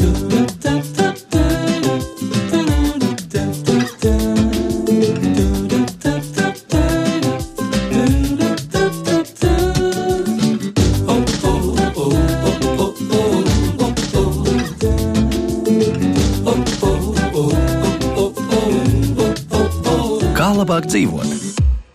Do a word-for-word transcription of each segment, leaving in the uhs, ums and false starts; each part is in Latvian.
Labāk dzīvot.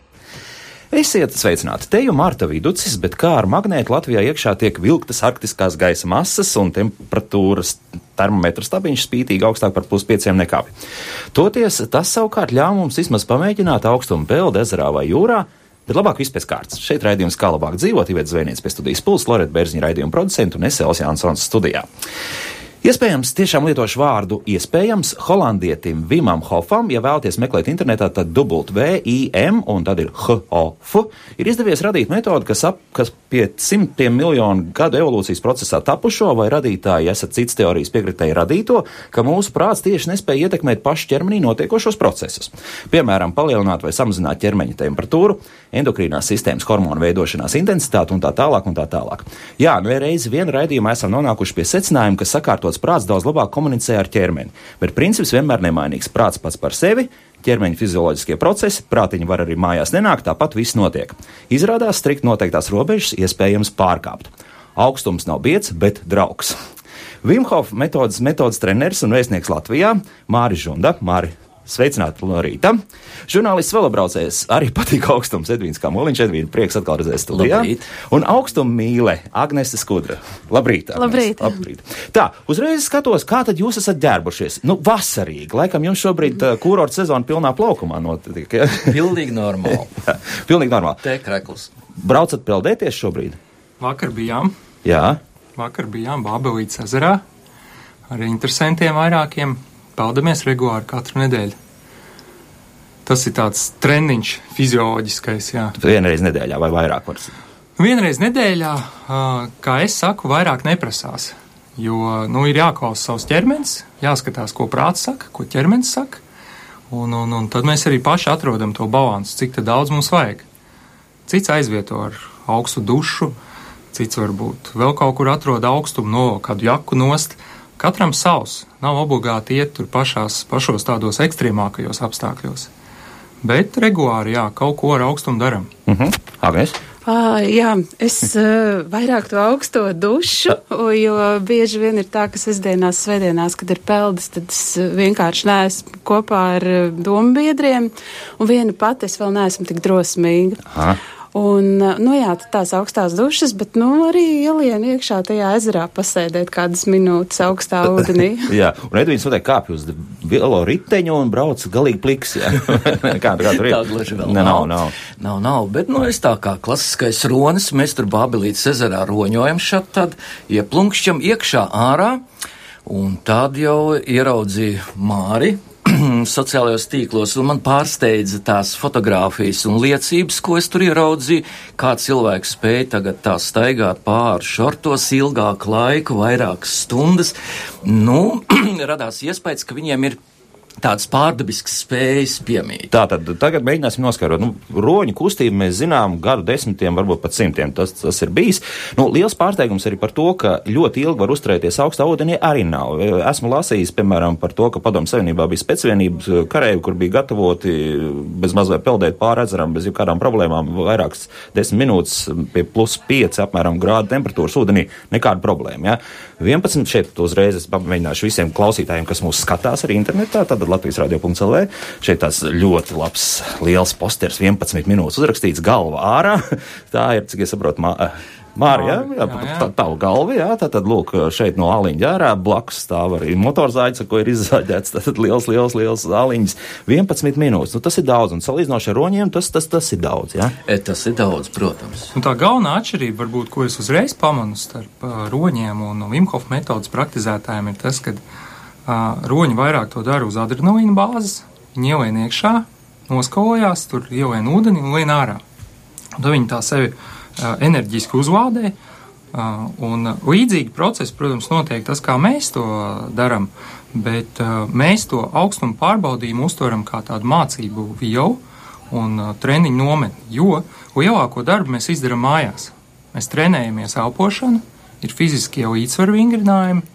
Esiet sveicināti, te jau Marta Viducis, bet kā ar magnētu Latvijā iekšā tiek vilktas arktiskās gaisa masas un temperatūras termometru stabiņš spītīgi augstāk par plus pieciem nekāpj. Toties tas savukārt ļauj mums vismaz pamēģināt augstumu peldi ezerā vai jūrā, bet labāk viss pēc kārtas. Šeit raidījums Kā labāk dzīvot, Iveta Zvejniece pie studijas pulsa, Loreta Bērziņa raidījuma producenta un es Elvis Jansons studijā. Iespējams, tiešām lietošu vārdu iespējams holandietim Vimam Hofam, ja vēlaties meklēt internetā, tad W I M un tad ir H O F, ir izdevies radīt metodi, kas, ap, kas pie simtiem miljonu gadu evolūcijas procesā tapušo, vai radītāji esat cits teorijas piekritēji radīto, ka mūsu prāts tieši nespēja ietekmēt pašu ķermenī notiekošos procesus. Piemēram, palielināt vai samazināt ķermeņa temperatūru, endokrīnās sistēmas hormonu veidošanās intensitāti un tā tālāk un tā tālāk. Jā, nu reizi vienu raidījumā esam nonākuši pie secinājuma, ka sakārtots prāts daudz labāk komunicē ar ķermeni, bet princips vienmēr nemainīgs. Prāts pats par sevi, ķermeņa fizioloģiskie procesi, prātiņi var arī mājās nenākt, tāpat viss notiek. Izrādās, strikt noteiktās robežas iespējams pārkāpt. Augstums nav biedrs, bet draugs. Wim Hof metodas, metodas treneris un vēstnieks Latvijā Māris Žunda. Māri, sveicināti no rīta. Žurnālists velobraucējs, arī patīk augstums, Edvīns Kamoliņš. Edvīna, prieks atkal redzēt studijā. Labrīt. Un augstumu mīle Agnese Skudra. Labrīt. Labrīt. Labrīt. Tā, uzreiz skatos, kā tad jūs esat ģērbušies. Nu, vasarīgi. Laikam jums šobrīd uh, kūrorta sezona pilnā plaukumā notiek. Ja? Pilnīgi normāli. Jā, pilnīgi normāli. Te krekls. Braucat peldēties šobrīd? Vakar bijām. Jā. Vakar bijām Bābelītes ezerā ar interesantiem vairākiem. Peldamies regulāri katru nedēļu. Tas ir tāds treniņš fizioloģiskais, jā. Vienreiz nedēļā vai vairāk var? Vienreiz nedēļā, kā es saku, vairāk neprasās. Jo, nu, ir jāklausa savs ķermenis, jāskatās, ko prāts saka, ko ķermenis saka. Un, un, un tad mēs arī paši atrodam to balansu, cik tad daudz mums vajag. Cits aizvieto ar augstu dušu, cits varbūt vēl kaut kur atrod augstumu, no kādu jaku nost. Katram savs, nav obligāti iet tur pašās, pašos tādos ekstrēmākajos apstākļos. Bet regulāri, jā, kaut ko ar augstumu daram. Mhm. Agnes? À, jā, es uh, vairāk to augsto dušu, jo bieži vien ir tā, ka sestdienās, svētdienās, kad ir peldas, tad es vienkārši neesmu kopā ar dombiedriem, un viena pati es vēl neesmu tik drosmīga. Aha. Un, nu jā, tās augstās dušas, bet, nu, arī ielien iekšā tajā ezerā pasēdēt kādas minūtes augstā ūdenī. Jā, un Edvīns noteikti kāpj uz velo riteņu un brauc galīgi pliks, jā. kā, kā tur ir? Tā gluži vēl ne, nav. Nav, nav. Nav, nav, bet, nu, es tā kā klasiskais ronis, mēs tur Bābelītes ezerā roņojam šat, tad ieplunkšķam iekšā ārā, un tad jau ieraudzīju Māri sociālajos tīklos, un man pārsteidza tās fotogrāfijas un liecības, ko es tur ieraudzīju, kā cilvēks spēja tagad tā staigāt pāri šortos ilgāku laiku, vairākas stundas. Nu, radās iespējas, ka viņiem ir tādas pārdabiskas spējas piemīt. Tātad tagad mēģināsim noskarot. Nu, roņu kustību mēs zinām gadu desmitiem, varbūt pat simtiem. Tas, tas ir bijis. Nu, liels pārsteigums arī par to, ka ļoti ilgi var uzturēties augstā ūdenī, arī nav. Esmu lasījis, piemēram, par to, ka Padomju Savienībā bija specvienības kareivi, kur bija gatavoti bez mazliet peldēt pāri ezeram, bez jebkādām problēmām, vairākas desmit minūtes pie plus pieci apmēram grādu temperatūras ūdenī, nekāda problēma. Ja? vienpadsmit šeit uzreiz es pamēģināšu visiem klausītājiem, kas mūs skatās arī internetā, tad Latvijas radio punkts el vē. Šeit tās ļoti labs, liels posters, vienpadsmit minūtes uzrakstīts, galva ārā. Tā ir, cik es saprotu, mā, Māri, jā, jā, jā, jā. Tavu galva, jā, tātad, lūk, šeit no āliņa ārā, blakus stāv arī motorzāģis, ar ko ir izzāģēts, tātad liels, liels, liels āliņas, vienpadsmit minūtes. Nu, tas ir daudz, un salīdzinoši ar roņiem, tas, tas, tas ir daudz, jā? E, tas ir daudz, protams. Un tā galvenā atšķirība, varbūt, ko es uzreiz pamanu starp uh, roņiem un Wim Hof metodas praktizētājiem, ir tas, ka Uh, roņi vairāk to dara uz adrenalīna bāzes, viņi ielien iekšā, noskalojās, tur ielien ūdeni un lien ārā. Un tad viņi tā sevi uh, enerģiski uzlādē, uh, un līdzīgi procesi, protams, notiek tas, kā mēs to daram, bet uh, mēs to augstumu pārbaudījumu uztveram kā tādu mācību vielu un uh, treniņu nometni, jo lielāko darbu mēs izdaram mājās. Mēs trenējamies elpošanu, ir fiziskie līdzsvaru vingrinājumi,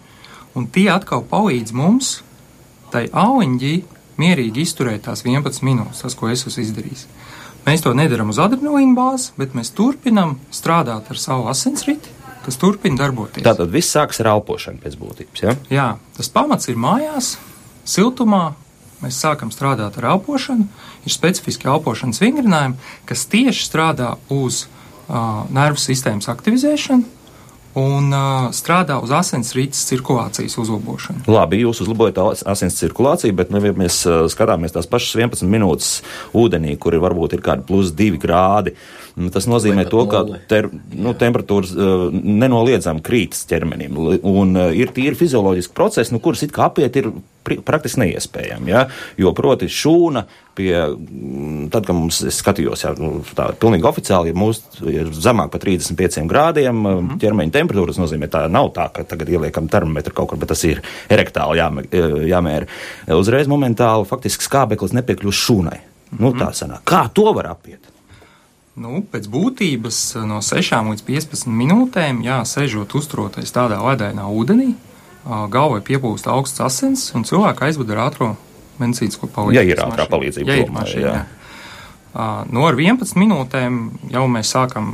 un tie atkal palīdz mums, tai auņģī, mierīgi izturēt tās vienpadsmit minūtes, tas, ko es esmu izdarījis. Mēs to nedaram uz adrenalīna bāzes, bet mēs turpinam strādāt ar savu asinsriti, kas turpina darboties. Tātad viss sāks ar elpošanu pēc būtības, ja? Jā, tas pamats ir mājās, siltumā, mēs sākam strādāt ar elpošanu, ir specifiski elpošanas vingrinājumi, kas tieši strādā uz uh, nervu sistēmas aktivizēšanu un uh, strādā uz asinsrites cirkulācijas uzlabošanu. Labi, jūs uzlabojat asins cirkulāciju, bet, nu, ja mēs uh, skatāmies tās pašas vienpadsmit minūtes ūdenī, kur ir varbūt ir kādi plus divi grādi, tas nozīmē to, ka ter, nu, temperatūras uh, nenoliedzami krītas ķermenim, un uh, ir tīri fizioloģiski procesi, nu, kuras it kā apiet ir praktiski neiespējami, ja? Jo proti šūna pie, tad, kad mums, es skatījos, jā, tā pilnīgi oficiāli, ja mūs ir zemāk par trīsdesmit pieciem grādiem mm-hmm. ķermeņa temperatūras, nozīmē, tā nav tā, ka tagad ieliekam termometru kaut kur, bet tas ir erektāli jāmē, jāmēra. Uzreiz momentāli faktiski skābeklis nepiekļūst šūnai. Mm-hmm. Nu, tā sanāk. Kā to var apiet? Nu, pēc būtības no sešām līdz piecpadsmit minūtēm, jā, sežot uzturoties tādā ledainā ūdenī, galvai piepūst augsts asins, un cilvēku aizved ar ātro medicīnisko palīdzību. Ja ir ātrā palīdzība. Ja ir mašīna, jā. jā. Nu, ar vienpadsmit minūtēm jau mēs sākam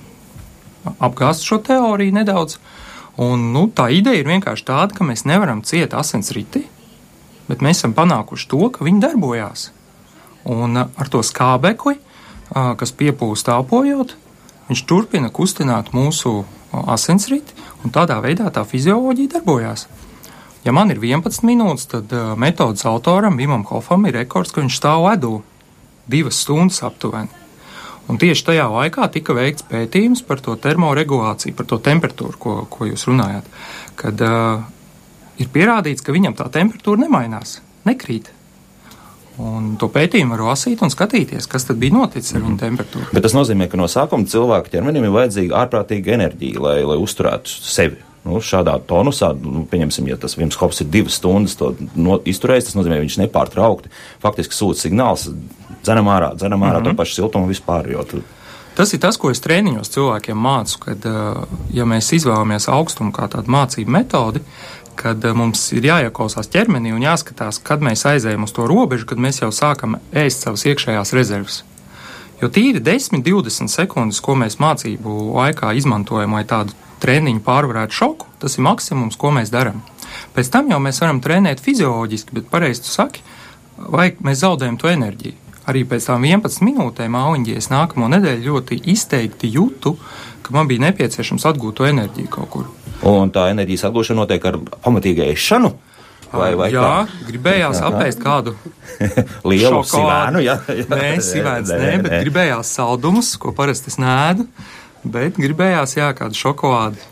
apgāzt šo teoriju nedaudz, un, nu, tā ideja ir vienkārši tāda, ka mēs nevaram ciet asinsriti, bet mēs esam panākuši to, ka viņi darbojās. Un ar to skābekli, kas piepūst elpojot, viņš turpina kustināt mūsu asinsriti, un tādā veidā tā fizioloģija darbojās. Ja man ir vienpadsmit minūtes, tad uh, metodas autoram, Vimam Hofam, ir rekords, ka viņš stāv ledū divas stundas aptuveni. Un tieši tajā laikā tika veikts pētījums par to termoregulāciju, par to temperatūru, ko, ko jūs runājāt, kad uh, ir pierādīts, ka viņam tā temperatūra nemainās, nekrīt. Un to pētījumu var lasīt un skatīties, kas tad bija noticis ar viņu temperatūru. Bet tas nozīmē, ka no sākuma cilvēka ķermenim ir vajadzīga ārprātīga enerģija, lai, lai uzturētu sevi. Nu, šādā tonusā, nu, pieņemsim, ja tas Vims Hofs ir divas stundas to no, izturējis, tas nozīmē, viņš nepārtraukti faktiski sūta signāls, dzenam ārā, dzenam ārā, mm-hmm. to pašu siltumu vispār, jo tu... Tas ir tas, ko es treniņos cilvēkiem mācu, kad, ja mēs izvēlamies augstumu kā tādu mācību metodi, kad mums ir jāieklausās ķermenī un jāskatās, kad mēs aizējam uz to robežu, kad mēs jau sākam ēst savas iekšējās rezerves. Jo tīri desmit divdesmit sekundes, ko mēs mācību laikā izmantojam, lai tādu treniņu pārvarētu šoku, tas ir maksimums, ko mēs darām. Pēc tam jau mēs varam trenēt fizioloģiski, bet pareizi tu saki, vai mēs zaudējam to enerģiju. Arī pēc tām vienpadsmit minūtēm auņģī es nākamo nedēļu ļoti izteikti jūtu, ka man bija nepieciešams atgūt to enerģiju kaut kur. Un tā enerģijas atgūšana notiek ar pamatīgu ēšanu? Vai, vai jā, kā? Gribējās jā, apēst kādu lielu sivēnu, jā, jā. Nē, sivēns nē, nē, bet gribējās saldumus, ko parasti es nēdu, bet gribējās, jā, kādu šokolādi,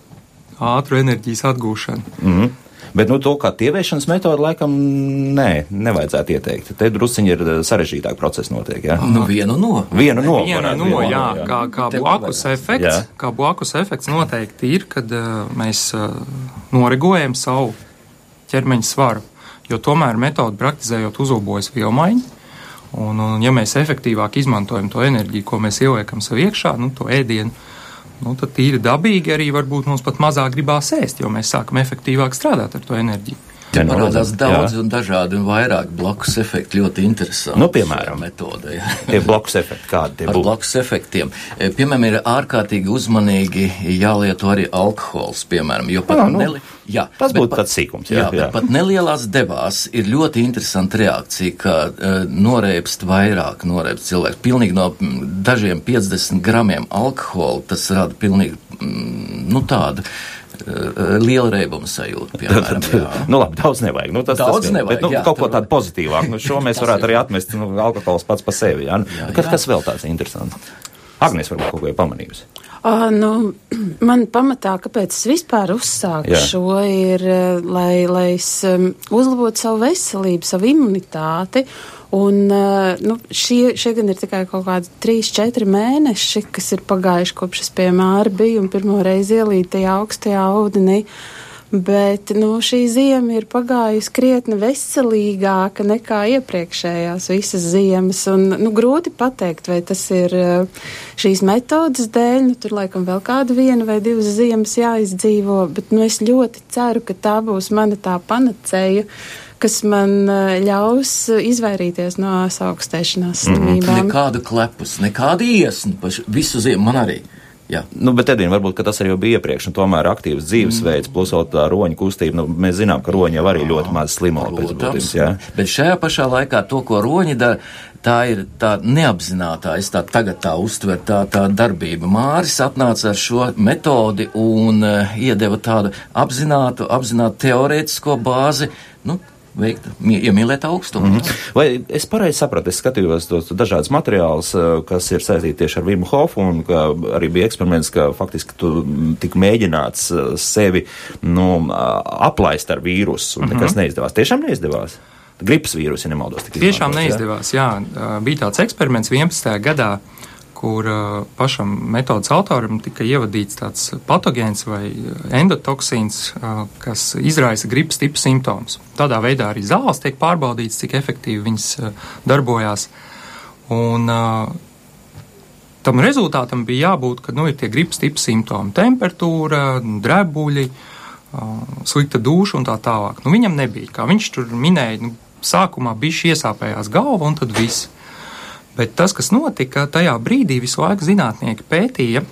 ātru enerģijas atgūšanu. Mm-hmm. Bet, nu, to kā tieviešanas metodu laikam nē, nevajadzētu ieteikt. Te drusciņi ir sarežģītāk procesi notiek, jā? Nu, vienu no. Vienu no. Vienu no, jā, jā. Kā, kā blakus efekts, jā. Kā blakus efekts noteikti ir, kad uh, mēs uh, noregulējam savu ķermeņa svaru, jo tomēr metodu praktizējot uzlabojas vielmaiņa, un, un ja mēs efektīvāk izmantojam to enerģiju, ko mēs ieliekam sev iekšā, nu, to ēdienu, nu, tad tīri dabīgi arī varbūt mums pat mazāk gribās ēst, jo mēs sākam efektīvāk strādāt ar to enerģiju. Te parādās daudz un dažādi un vairāk blakus efekti ļoti interesanti. Nu, piemēram, metodē. Tie blakus efekti, kādi tie būtu? Ar blakus efektiem. Piemēram, ir ārkārtīgi uzmanīgi jālieto arī alkohols, piemēram, jo pat jā, nu, neli... jā, tas būtu tāds sīkums. Jā, jā, jā. Pat nelielās devās ir ļoti interesanta reakcija, ka uh, noreibst vairāk, noreibst cilvēks. Pilnīgi no dažiem piecdesmit gramiem alkohola tas rada pilnīgi, mm, nu tādu, liela reibuma sajūta, piemēram. Jā. Nu labi, daudz nevajag. Nu, tas, daudz tas, nevajag, bet, nu, jā. Kaut ko tādu pozitīvāku. Nu, šo mēs varētu arī atmest, nu, alkohols pats pa sevi, jā. Nu, jā, kas, jā. kas vēl tāds interesants? Agnes varbūt kaut ko ir pamanījusi. Uh, nu, man pamatā, kāpēc es vispār uzsāku jā. Šo, ir, lai, lai es um, uzlabotu savu veselību, savu imunitāti. Un, uh, nu, šie, šie gan ir tikai kaut kādi trīs, četri mēneši, kas ir pagājuši kopš es pie Māra biju un pirmo reizi ielīdu tajā augstajā ūdenī. bet, nu, šī ziema ir pagājusi krietni veselīgāka nekā iepriekšējās visas ziemas, un, nu, grūti pateikt, vai tas ir šīs metodas dēļ, nu, tur laikam vēl kāda viena vai divas ziemas jāizdzīvo, bet, nu, es ļoti ceru, ka tā būs mana tā panacēja, kas man ļaus izvairīties no saaugstēšanās slimībām. Mm. Nekāda klepus, nekāda iesna, visu ziemu man arī. Jā. Nu, bet, Edvin, varbūt, ka tas arī jau bija iepriekš, un tomēr aktīvs dzīvesveids, mm. plus vēl tā roņa kustība, nu, mēs zinām, ka roņi jau arī ļoti maz slimo pēc būtības, jā. Bet šajā pašā laikā to, ko roņi dara, tā ir tā neapzinātā, es tā tagad tā uztver, tā, tā darbība. Māris atnāca ar šo metodi un uh, iedeva tādu apzinātu, apzinātu teorētisko bāzi, nu, veikt, iemīlēt augstumu. Mm-hmm. Vai es pareizi sapratu, es skatījos tos dažādas materiālus, kas ir saistīti tieši ar Vimu Hofu, un ka arī bija eksperiments, ka faktiski tu tik mēģināts sevi, nu, aplaist ar vīrusu, un mm-hmm. nekas neizdevās. Tiešām neizdevās? Gripas vīrusi, ja nemaldos. Tiešām neizdevās, jā. jā. Bija tāds eksperiments vienpadsmitajā gadā, kur uh, pašam metodas autoram tika ievadīts tāds patogēns vai endotoksīns, uh, kas izraisa gripas tipa simptomus. Tādā veidā arī zāles tiek pārbaudīts, cik efektīvi viņas uh, darbojās. Un uh, tam rezultātam bija jābūt, ka, nu, ir tie gripas tipa simptomi - temperatūra, drebuļi, uh, slikta dūša un tā tālāk. Nu, viņam nebija, kā viņš tur minēja, nu, sākumā bišķi iesāpējās galva un tad viss. Bet tas, kas notika, tajā brīdī visu laiku zinātnieki pētīja,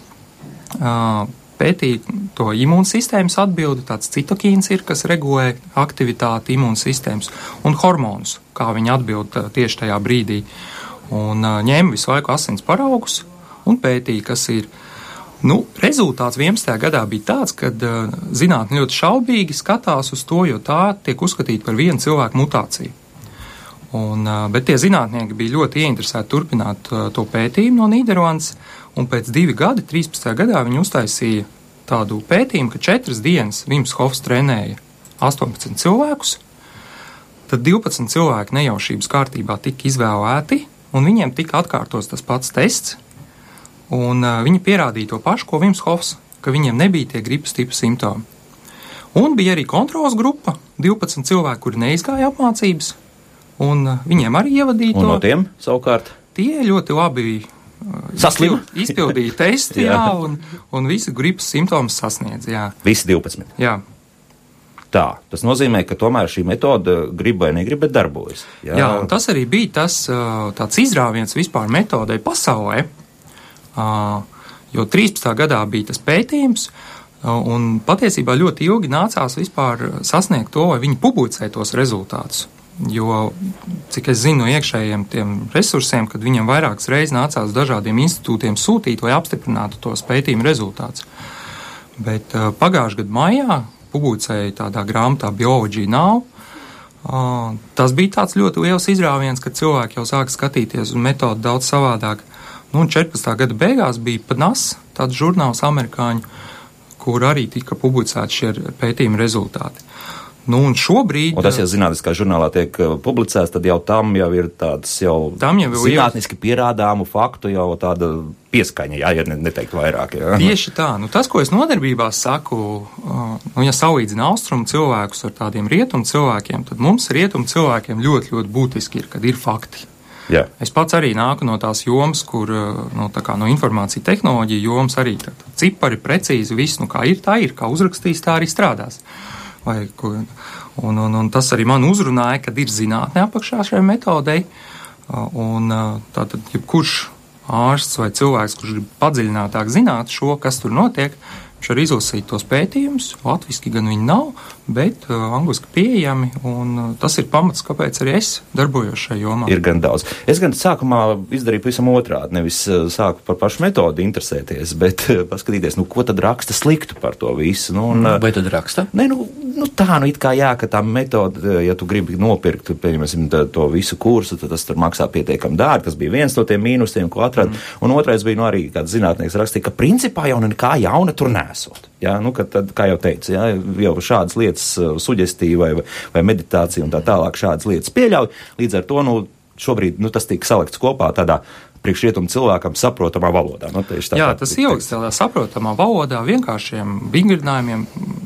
pētīja to imūnsistēmas atbildi, tāds citokīns ir, kas regulē aktivitāti imūnsistēmas, un hormonus, kā viņi atbild tieši tajā brīdī. Un ņēma visu laiku asins paraugus un pētīja, kas ir. Nu, rezultāts vienpadsmitajā gadā bija tāds, ka zinātni ļoti šaubīgi skatās uz to, jo tā tiek uzskatīta par vienu cilvēku mutāciju. Un, bet tie zinātnieki bija ļoti ieinteresēti turpināt to pētījumu no Nīderlandes, un pēc divi gadi, trīspadsmitajā gadā, viņi uztaisīja tādu pētījumu, ka četras dienas Vims Hofs trenēja astoņpadsmit cilvēkus, tad divpadsmit cilvēki nejaušības kārtībā tika izvēlēti, un viņiem tika atkārtos tas pats tests, un viņi pierādīja to pašu, ko Vims Hofs, ka viņiem nebija tie gripas tipa simptomi. Un bija arī kontrols grupa, divpadsmit cilvēki, kuri neizgāja apmācības, un viņiem arī ievadīja to. Un no tiem, savukārt? Tie ļoti labi Saslima? izpildīja testi, jā, un, un visi gripas simptomus sasniedz, jā. Visi divpadsmit? Jā. Tā, tas nozīmē, ka tomēr šī metode grib vai negrib, bet darbojas. Jā, jā, un tas arī bija tas tāds izrāviens vispār metodei pasaulē, jo trīspadsmitajā gadā bija tas pētījums, un patiesībā ļoti ilgi nācās vispār sasniegt to, vai viņi publicē tos rezultātus. Jo, cik es zinu no iekšējiem tiem resursiem, kad viņam vairākas reizes nācās dažādiem institūtiem sūtīt, lai apstiprinātu tos pētījumu rezultātus. Bet uh, pagājušajā gadu maijā publicēja tādā grāmatā Biology Now. Uh, tas bija tāds ļoti liels izrāviens, kad cilvēki jau sāka skatīties uz metodu daudz savādāk. Nu, un četrpadsmitā gada beigās bija P N A S, tāds žurnāls amerikāņu, kur arī tika publicēti šie pētījuma rezultāti. Nu, un šobrīd... Un tas, ja zinātniskā žurnālā tiek publicēts, tad jau tam jau ir tāds jau, jau zinātniski pierādāmu faktu, jau tāda pieskaņa, jā, ja neteikt vairāk. Jā. Tieši tā. Nu, tas, ko es nodarbībās saku, nu, ja salīdzina austrumu cilvēkus ar tādiem rietumu cilvēkiem, tad mums rietumu cilvēkiem ļoti, ļoti būtiski ir, kad ir fakti. Jā. Es pats arī nāku no tās jomas, kur, no, tā kā no informācija tehnoloģija jomas arī tā, cipari precīzi, viss, nu, kā ir, tā ir, kā uzrakstīs, tā arī strādās. Vai, un, un, un tas arī man uzrunāja, kad ir zinātne apakšā šai metodei, un tātad, jebkurš ārsts vai cilvēks, kurš grib padziļinātāk zināt šo, kas tur notiek, viņš var izlasīt tos pētījumus, latviski gan viņi nav, bet uh, angliski pieejami, un uh, tas ir pamats, kāpēc arī es darbojos šajā jomā. Ir gan daudz. Es gan sākumā izdarīju pavisam otrādi, nevis uh, sāku par pašu metodi interesēties, bet uh, paskatīties, nu, ko tad raksta sliktu par to visu. Nu, un, uh, Vai tad raksta? Ne, nu, nu, tā, nu, it kā jā, ka tā metode, ja tu gribi nopirkt, pieņemsim, to visu kursu, tad tas tur maksā pietiekami dārgi, tas bija viens no tiem mīnusiem, ko atrad, mm. un otrais bija, nu, arī kāds zinātnieks rakstīja, ka principā jau nekā jauna tur nesot. Jā, nu, ka tad, kā jau teicu, jā, jau šādas lietas suģestīva vai, vai meditācija un tā tālāk šādas lietas pieļauj. Līdz ar to, nu, šobrīd, nu, tas tiek salikts kopā tādā priekšrietumu cilvēkam saprotamā valodā. Nu, tā, jā, tas ielikts tādā saprotamā valodā, vienkāršiem vingrinājumiem,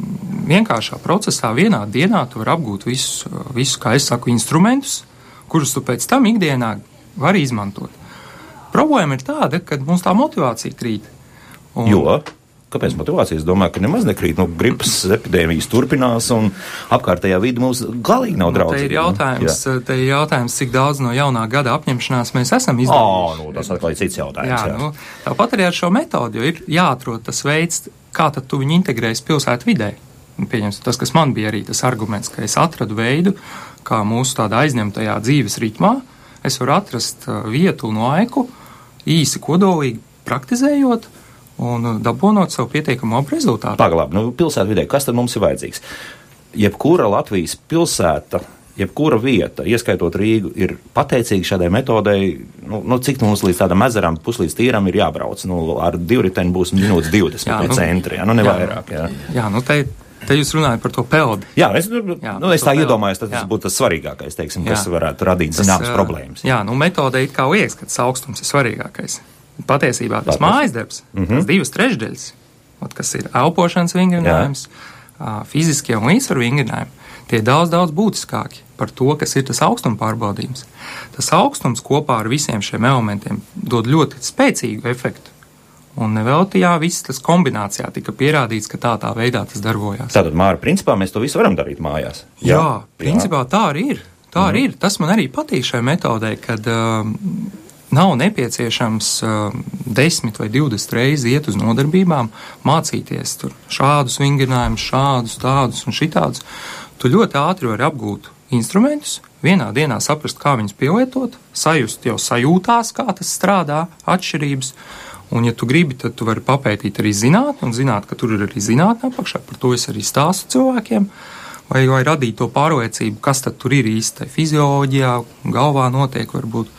vienkāršā procesā vienā dienā tu vari apgūt visus, visus, kā es saku, instrumentus, kurus tu pēc tam ikdienā vari izmantot. Problēma ir tāda, ka mums tā motivācija krīt. Un, jo? Kāpēc motivācija? Es domāju, ka nemaz nekrīt. Nu, gripas epidēmijas turpinās un apkārtējā vidi mums galīgi nav draudzīga. Nu, te ir jautājums, nu, te ir jautājums, cik daudz no jaunā gada apņemšanās mēs esam izdarījuši. Ā, nu, tas atkal ir cits jautājums. Jā, jā. Nu, tāpat arī ar šo metodi, jo ir jāatrod tas veids, kā tad tu viņu integrēsi pilsētu vidē. Pieņems, tas, kas man bija arī tas arguments, ka es atradu veidu, kā mūsu tādā aizņemtajā dzīves ritmā, es varu atrast vietu un laiku, īsi kodolīgi praktizējot, un dabonot savu pietiekamo rezultātu. Pagalāk, nu, pilsētu vidē, kas tad mums ir vajadzīgs? Jebkura Latvijas pilsēta, jebkura vieta, ieskaitot Rīgu, ir pateicīga šādai metodei, nu, nu cik mums līdz tādam ezeram, puslīdz tīram ir jābrauc. Nu, ar divriteni būs minūtes divdesmit jā, no nu, centra, jā, nu ne jā, vairāk. Jā, jā nu te, te jūs runājat par to peldi. Jā, es, jā, nu, es tā peldi. iedomājos, tas jā. būtu tas svarīgākais, teiksim, kas jā. varētu radīt zināmas tas, problēmas. Jā, nu metode it kā liekas, ka tas augstums ir svarīgākais. Patiesībā tas mājas darbs, mm-hmm. tas divas trešdaļas, kas ir elpošanas vingrinājums, fiziskie un līdzsvaru vingrinājumi, tie ir daudz, daudz būtiskāki par to, kas ir tas augstuma pārbaudījums. Tas augstums kopā ar visiem šiem elementiem dod ļoti spēcīgu efektu. Un nevelti, jā, viss tas kombinācijā tika pierādīts, ka tā tā veidā tas darbojās. Tātad, Māra, principā mēs to visu varam darīt mājās. Jā, jā principā jā. tā arī ir. Tā arī mm. ir. Tas man arī patīk šai metodei, kad um, nav nepieciešams uh, desmit vai divdesmit reizes iet uz nodarbībām, mācīties tur šādus vingrinājumus, šādus, tādus un šitādus. Tu ļoti ātri vari apgūt instrumentus, vienā dienā saprast, kā viņus pielietot, sajust jau sajūtās, kā tas strādā, atšķirības. Un, ja tu gribi, tad tu vari papētīt arī zinātni un zināt, ka tur ir arī zinātne apakšā. Par to es arī stāstu cilvēkiem. Vai, vai radīt to pārliecību, kas tad tur ir īsti fizioloģijā, galvā notiek varbūt.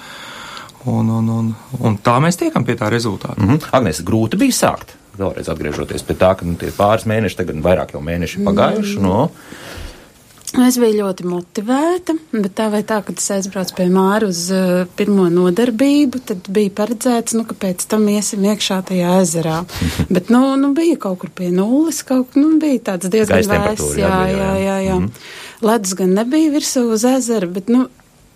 Un, un, un, un tā mēs tiekam pie tā rezultāta. Mm-hmm. Agnēs, grūti bija sākt, vēlreiz atgriežoties pie tā, ka nu, tie pāris mēneši, tagad vairāk jau mēneši pagājuši. Mm. No. Es biju ļoti motivēta, bet tā vai tā, kad es aizbraucu pie Māra uz uh, pirmo nodarbību, tad bija paredzēts, nu, ka pēc tam iesim iekšā tajā ezerā. Bet, nu, nu, bija kaut kur pie nulles, kaut nu, bija tāds diezgan vēss, jā, jā, jā, jā. Mm. Ledus gan nebija virsū uz ezeru, bet, nu,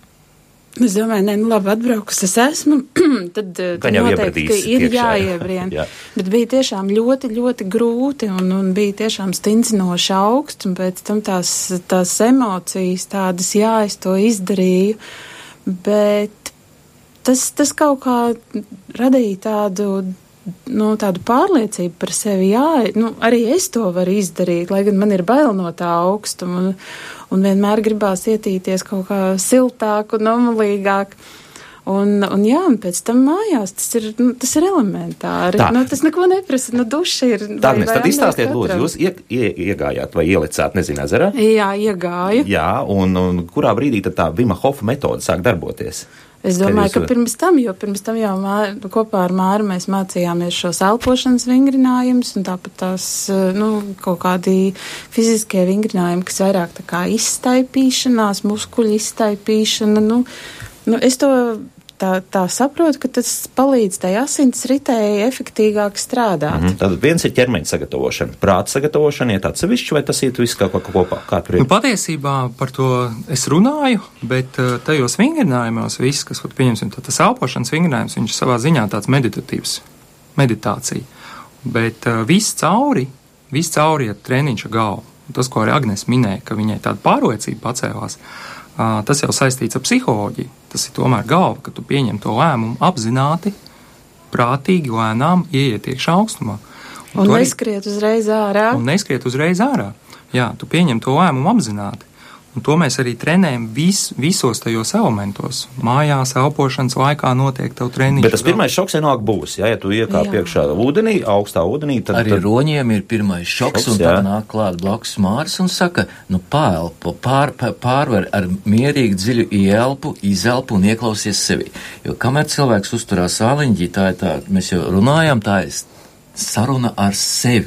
es domāju, nē, nu labi, atbraukus es esmu, tad, tad noteikti, ka ir jāiebrien. Jā. Bet bija tiešām ļoti, ļoti grūti un, un bija tiešām stindzinoši augsts, un pēc tam tās, tās emocijas tādas, jā, es to izdarīju, bet tas, tas kaut kā radīja tādu, nu, tādu pārliecību par sevi, jā, nu, arī es to varu izdarīt, lai gan man ir bail no tā augstuma, un, un vienmēr gribās ietīties kaut kā siltāk un omulīgāk. Un, un jā, un pēc tam mājās tas ir, nu, tas ir elementāri. Nu, tas neko neprasa, nu, duša ir. Tā, mēs tad izstāstiet, lūdzu, jūs ie, ie, iegājāt vai ielicāt, nezinu, ezerā? Jā, iegāju. Jā, un, un kurā brīdī tad tā Vima Hofa metode sāk darboties? Es domāju, ka pirms tam, jo pirms tam jau mār, kopā ar Māru mēs mācījāmies šos elpošanas vingrinājumus un tāpat tās, nu, kaut kādi fiziskie vingrinājumi, kas vairāk tā kā izstaipīšanās, muskuļu izstaipīšana, nu, nu es to tā, tā saprotu, ka tas palīdz tai asins ritēji efektīgāk strādāt. Mm-hmm. Tad viens ir ķermeņa sagatavošana, prāta sagatavošana, iet atsevišķi, vai tas iet viss kā kopā? Kā nu, patiesībā par to es runāju, bet tajos vingrinājumos viss, kas, pieņemsim, tas elpošanas vingrinājums, viņš savā ziņā tāds meditatīvs, meditācija. Bet uh, viss cauri, viss cauri iet treniņš ar galvu. Tas, ko arī Agnes minēja, ka viņai tāda pārliecība pacēlās, uh, tas jau saistīts ar psiholoģiju. Tas ir tomēr galva, ka tu pieņem to lēmumu apzināti, prātīgi, lēnām, ieiet iekšā augstumā. Un, un neskriet uzreiz ārā. Un neskriet uzreiz ārā. Jā, tu pieņem to lēmumu apzināti. Un to mēs arī trenējam vis, visos tajos elementos. Mājās, elpošanas laikā notiek tev treniņš. Bet tas pirmais šoks vienalga būs, ja, ja tu iekāp iekšā ūdenī, augstā ūdenī, tad... Arī tad... roņiem ir pirmais šoks, šoks un tad nāk klāt blakus Māris un saka, nu pāelpo, pār, pārvar ar mierīgu dziļu ielpu, izelpu un ieklausies sevi. Jo kamēr cilvēks uzturās āliņģī, tā ir tā, mēs jau runājam, tā ir saruna ar sevi.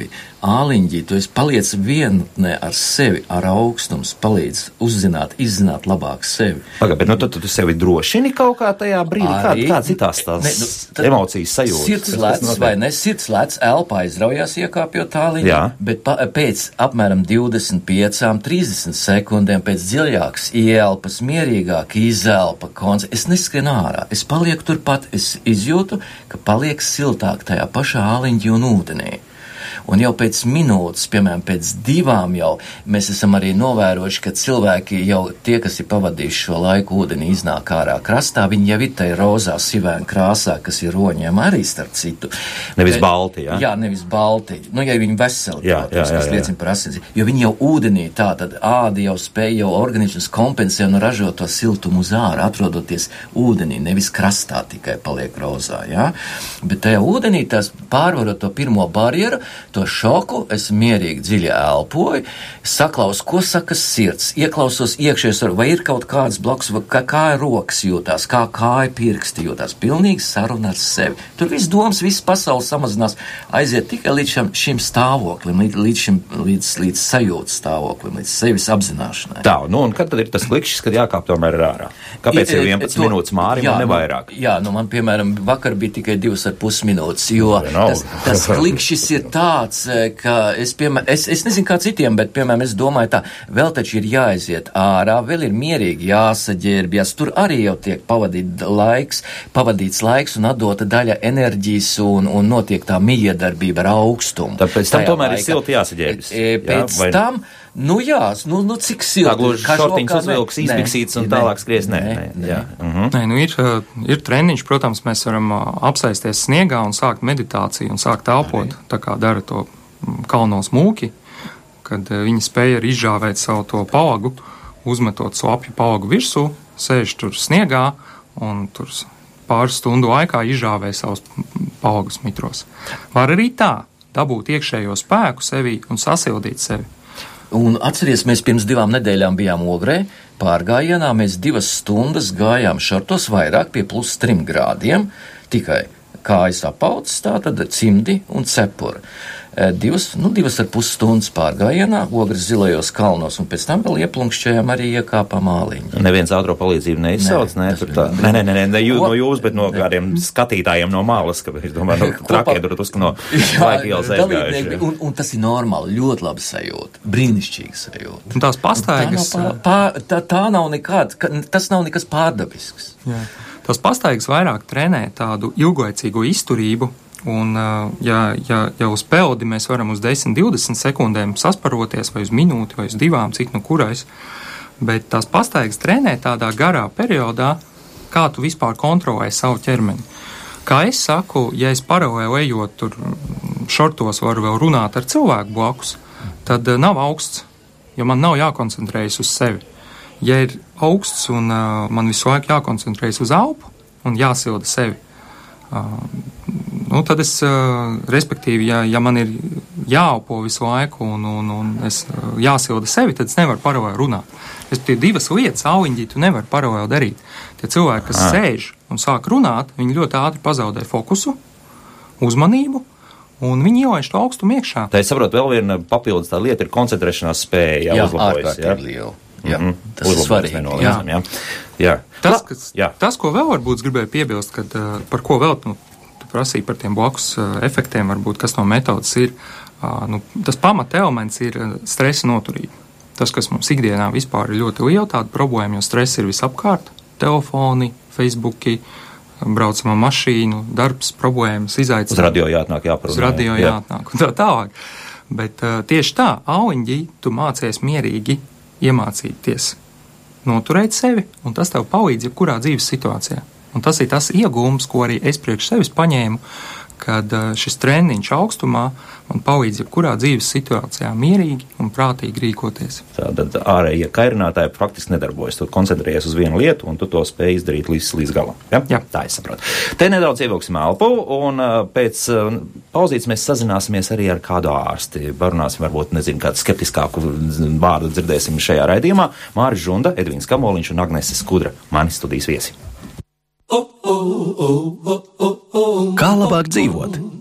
āliņģī, tu esi paliec vienatnē ar sevi, ar augstums, palīdz uzzināt, izzināt labāk sevi. Pagad, bet nu tu, tu, tu sevi drošini kaut kā tajā brīdī, kā, kā citās tās ne, nu, emocijas sajūtas? Sirds lēc, vai ne, sirds lēc, elpa aizraujās iekāpjot āliņģī, bet pa, pēc apmēram divdesmit piecām, trīsdesmit sekundēm pēc dziļākas ielpas, mierīgāk izelpa, konce, es neskrienu ārā, es palieku turpat, es izjūtu, ka paliek siltāk tajā pašā āliņģī un ūdenī. Un jau pēc minūtes, piemēram, pēc divām jau mēs esam arī novērojuši, ka cilvēki jau tie, kas ir pavadījuši šo laiku ūdenī, iznāk ārā krastā, viņi jau ir tai rozā sivēna krāsā, kas ir roņiem arī starp citu. Nevis Bet, balti, jā? Jā, nevis balti. Nu, ja viņi veseli, jā, protams, jā, jā, kas jā. liecina par asinsī. Jo viņi jau ūdenī tā, tad ādi jau spēj, jau organisms kompensē un ražo to siltumu uz ārā, atrodoties ūdenī, nevis krastā tikai paliek rozā, jā. Bet tajā ūdenī tās pārvarot to pirmo barjeru, to šoku, es mierīgi dziļi elpoju, saklausu, ko saka sirds, ieklausos iekšies, vai ir kaut kāds blakus, vai kā, kā rokas jūtās, kā kāja pirksti jūtās, pilnīgi saruna ar sevi. Tur viss domas, viss pasaules samazinās, aiziet tikai līdz šim, šim stāvoklim, līdz, līdz šim, līdz, līdz sajūtas stāvoklim, līdz sevis apzināšanai. Tā, nu un kad tad ir tas klikšķis, kad jākāp tomēr ir ārā? Kāpēc ir vienpadsmit to, minūtes Mārim jā, un nevairāk? Nu, jā, nu man, piemēram, vakar bija tikai divas ar pus minūtes, jo no, tas, tas klikšķis ir tāds, ka es, piemēram, es, es nezinu kā citiem, bet, piemēram, es domāju tā, vēl taču ir jāaiziet ārā, vēl ir mierīgi jāsaģērbjas, tur arī jau tiek pavadīt laiks, pavadīts laiks un atdota daļa enerģijas un, un notiek tā miedarbība ar augstumu. Tāpēc tam tomēr laika. Ir silti jāsaģērbjas. E, pēc jā, vai... tam, nu jā, nu, nu cik silti. Tā gluži šortiņas uzvilks, izbiksīts un tālāk skries, nē, nē, nē. Jā. Mhm. Nē, nu ir, ir treniņš, protams, mēs varam apsaisties sniegā un sākt meditāciju un sākt elpot, tā kā dara to kalnos mūki, kad viņi spēja arī izžāvēt savu to paogu, uzmetot slapju paogu virsū, sēž tur sniegā un tur pāris stundu laikā izžāvē savus paogus mitros. Var arī tā, dabūt iekšējo spēku sevī un sasildīt sevi. Un atceries, mēs pirms divām nedēļām bijām Ogrē, pārgājienā mēs divas stundas gājām šortos vairāk pie plus trim grādiem, tikai kājas apaudzes, tātad cimdi un cepura. Divas, nu, divas ar pus stundas pārgājienā, Ogres zilajos kalnos, un pēc tam vēl ieplunkšķējām arī iekāpām āliņu. Neviens ātro palīdzību neizsauc, ne? Tur tā. Nē, nē, nē, ne jū, no jūs, bet no kādiem skatītājiem no malas, ka, es domāju, no trakiem tur tusku no laika ielas aizgājuši. Un, un tas ir normāli, ļoti labi sajūta, brīnišķīgi sajūta. Un tās pastaigas. Tā nav, pār, tā, tā nav nekāda, tas nav nekas pārdabisks. Jā. Tās pastaigas vairāk trenē tādu ilglaicīgo izturību. Un, ja, ja, ja uz peldi mēs varam uz desmit divdesmit sekundēm sasparoties, vai uz minūti, vai uz divām, cik nu kurais, bet tās pastaigas trenē tādā garā periodā, kā tu vispār kontrolē savu ķermeni. Kā es saku, ja es paralēli ejot tur šortos varu vēl runāt ar cilvēku blakus, tad nav augsts, jo man nav jākoncentrējas uz sevi. Ja ir augsts un uh, man visu laiku jākoncentrējas uz elpu un jāsilda sevi, uh, nu, tad es, uh, respektīvi, ja, ja man ir jāelpo visu laiku un, un, un es uh, jāsilda sevi, tad es nevaru paralēli runāt. Es tie divas lietas, āliņģī, tu nevari paralēli darīt. Tie cilvēki, kas ah. sēž un sāk runāt, viņi ļoti ātri pazaudē fokusu, uzmanību, un viņi ielaiž to augstumu iekšā. Tā es saprotu, vēl viena papildus tā lieta ir koncentrēšanās spēja. Jā, ārkārtīgi liela. Jā, mm -hmm. Tas ir svarīgi. Jā. Jā. Jā. Tas, kas, jā. tas, ko vēl varbūt gribēju piebilst, kad, uh, par ko vēl nu, tu prasīji par tiem blakus uh, efektiem, varbūt kas no metodas ir, uh, nu, tas pamata elements ir uh, stresa noturība. Tas, kas mums ikdienā vispār ir ļoti liela tāda problēma, jo stress ir visapkārt, telefoni, Facebooki, braucamā mašīnu, darbs, problēmas, izaicinājumi. Uz radio jāatnāk, jāparunā. Uz radio jā. jāatnāk un tā tālāk. Bet uh, tieši tā, āliņģī tu mācies mierīgi iemācīties noturēt sevi, un tas tev palīdz jebkurā dzīves situācijā. Un tas ir tas iegūms, ko arī es priekš sevis paņēmu, kad šis treniņš augstumā man palīdz jebkurā dzīves situācijā mierīgi un prātīgi rīkoties. Tātad ārējie kairinātāji faktiski nedarbojas. Tu koncentrējies uz vienu lietu, un tu to spēj izdarīt līdz, līdz galam. Ja? Jā. Tā es saprotu. Te nedaudz ievilksim elpu, un pēc pauzītes mēs sazināsimies arī ar kādu ārsti. Parunāsim, varbūt, nezinu, kādu skeptiskāku vārdu dzirdēsim šajā raidījumā. Māris Žunda, Edvīns Kamoliņš un Agnese Skudra, mani studijas viesi. Kā labāk dzīvot?